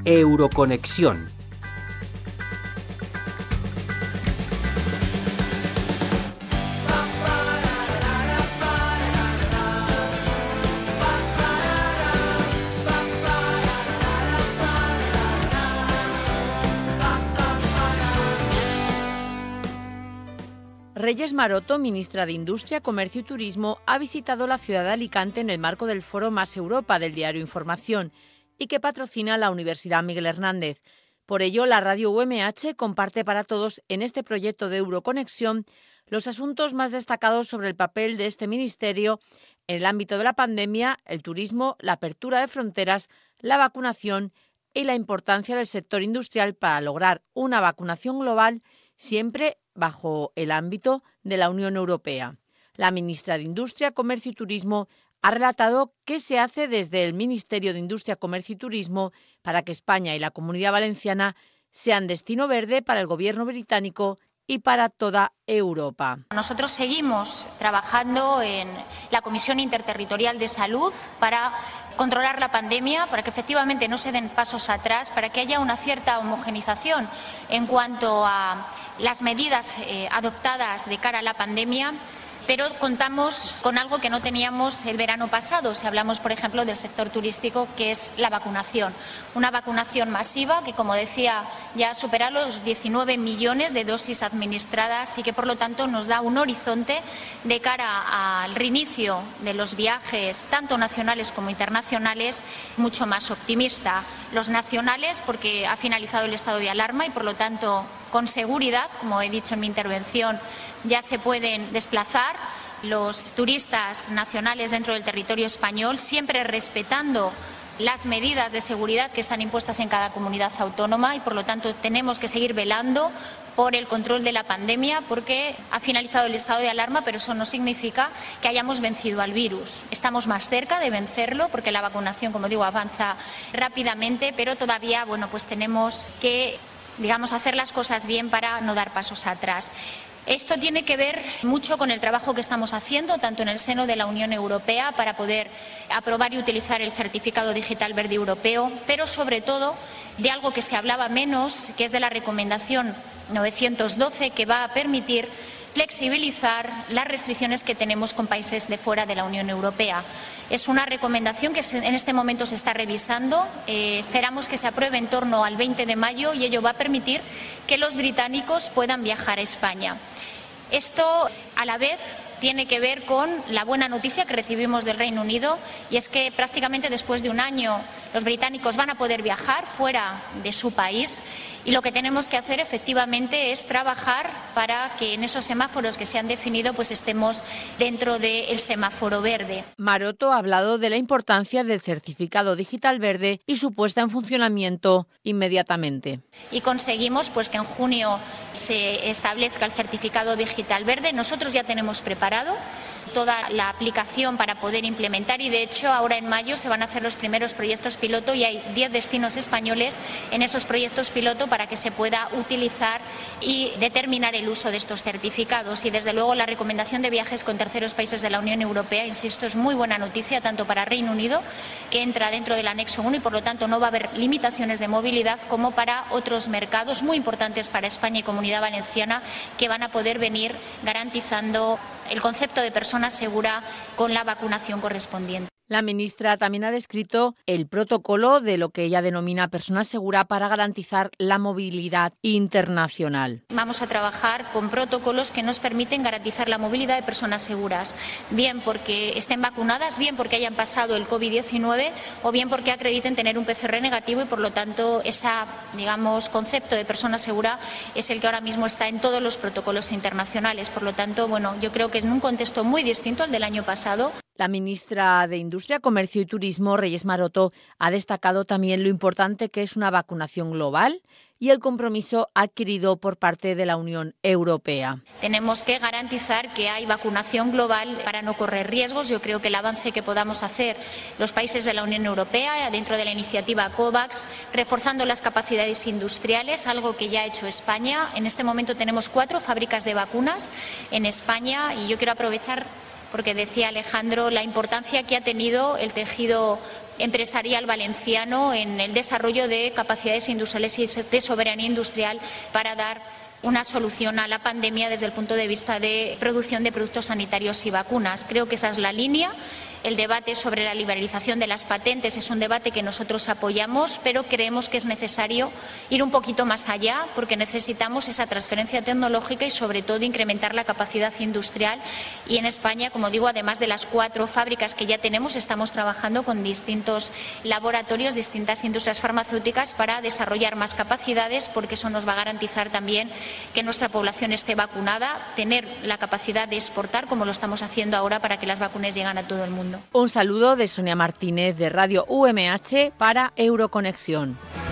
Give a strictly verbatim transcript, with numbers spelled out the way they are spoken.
Euroconexión. Reyes Maroto, ministra de Industria, Comercio y Turismo, ha visitado la ciudad de Alicante en el marco del foro Más Europa del diario Información y que patrocina la Universidad Miguel Hernández. Por ello, la radio U M H comparte para todos en este proyecto de Euroconexión los asuntos más destacados sobre el papel de este ministerio en el ámbito de la pandemia, el turismo, la apertura de fronteras, la vacunación y la importancia del sector industrial para lograr una vacunación global siempre bajo el ámbito de la Unión Europea. La ministra de Industria, Comercio y Turismo ha relatado qué se hace desde el Ministerio de Industria, Comercio y Turismo para que España y la Comunidad Valenciana sean destino verde para el gobierno británico y para toda Europa. Nosotros seguimos trabajando en la Comisión Interterritorial de Salud para controlar la pandemia, para que efectivamente no se den pasos atrás, para que haya una cierta homogenización en cuanto a las medidas eh, adoptadas de cara a la pandemia, pero contamos con algo que no teníamos el verano pasado, si hablamos, por ejemplo, del sector turístico, que es la vacunación. Una vacunación masiva que, como decía, ya supera los diecinueve millones de dosis administradas y que, por lo tanto, nos da un horizonte de cara al reinicio de los viajes, tanto nacionales como internacionales, mucho más optimista. Los nacionales, porque ha finalizado el estado de alarma y, por lo tanto, con seguridad, como he dicho en mi intervención, ya se pueden desplazar los turistas nacionales dentro del territorio español, siempre respetando las medidas de seguridad que están impuestas en cada comunidad autónoma y, por lo tanto, tenemos que seguir velando por el control de la pandemia porque ha finalizado el estado de alarma, pero eso no significa que hayamos vencido al virus. Estamos más cerca de vencerlo porque la vacunación, como digo, avanza rápidamente, pero todavía, bueno, pues tenemos que, digamos, hacer las cosas bien para no dar pasos atrás. Esto tiene que ver mucho con el trabajo que estamos haciendo, tanto en el seno de la Unión Europea, para poder aprobar y utilizar el certificado digital verde europeo, pero sobre todo de algo que se hablaba menos, que es de la recomendación novecientos doce, que va a permitir flexibilizar las restricciones que tenemos con países de fuera de la Unión Europea. Es una recomendación que en este momento se está revisando. Eh, esperamos que se apruebe en torno al veinte de mayo y ello va a permitir que los británicos puedan viajar a España. Esto, a la vez, tiene que ver con la buena noticia que recibimos del Reino Unido, y es que prácticamente después de un año los británicos van a poder viajar fuera de su país, y lo que tenemos que hacer efectivamente es trabajar para que en esos semáforos que se han definido pues estemos dentro del semáforo verde. Maroto ha hablado de la importancia del certificado digital verde y su puesta en funcionamiento inmediatamente. Y conseguimos pues que en junio se establezca el certificado digital verde. Nosotros ya tenemos preparado toda la aplicación para poder implementar y, de hecho, ahora en mayo se van a hacer los primeros proyectos piloto y hay diez destinos españoles en esos proyectos piloto para que se pueda utilizar y determinar el uso de estos certificados. Y, desde luego, la recomendación de viajes con terceros países de la Unión Europea, insisto, es muy buena noticia tanto para Reino Unido, que entra dentro del anexo uno y, por lo tanto, no va a haber limitaciones de movilidad, como para otros mercados muy importantes para España y Comunidad Valenciana, que van a poder venir garantizando el concepto de persona segura con la vacunación correspondiente. La ministra también ha descrito el protocolo de lo que ella denomina persona segura para garantizar la movilidad internacional. Vamos a trabajar con protocolos que nos permiten garantizar la movilidad de personas seguras, bien porque estén vacunadas, bien porque hayan pasado el COVID diecinueve o bien porque acrediten tener un P C R negativo, y por lo tanto ese, digamos, concepto de persona segura es el que ahora mismo está en todos los protocolos internacionales. Por lo tanto, bueno, yo creo que en un contexto muy distinto al del año pasado. La ministra de Industria, Comercio y Turismo, Reyes Maroto, ha destacado también lo importante que es una vacunación global y el compromiso adquirido por parte de la Unión Europea. Tenemos que garantizar que hay vacunación global para no correr riesgos. Yo creo que el avance que podamos hacer los países de la Unión Europea dentro de la iniciativa COVAX, reforzando las capacidades industriales, algo que ya ha hecho España. En este momento tenemos cuatro fábricas de vacunas en España y yo quiero aprovechar porque decía Alejandro la importancia que ha tenido el tejido empresarial valenciano en el desarrollo de capacidades industriales y de soberanía industrial para dar una solución a la pandemia desde el punto de vista de producción de productos sanitarios y vacunas. Creo que esa es la línea. El debate sobre la liberalización de las patentes es un debate que nosotros apoyamos, pero creemos que es necesario ir un poquito más allá porque necesitamos esa transferencia tecnológica y, sobre todo, incrementar la capacidad industrial. Y en España, como digo, además de las cuatro fábricas que ya tenemos, estamos trabajando con distintos laboratorios, distintas industrias farmacéuticas para desarrollar más capacidades, porque eso nos va a garantizar también que nuestra población esté vacunada, tener la capacidad de exportar, como lo estamos haciendo ahora, para que las vacunas lleguen a todo el mundo. Un saludo de Sonia Martínez de Radio U M H para Euroconexión.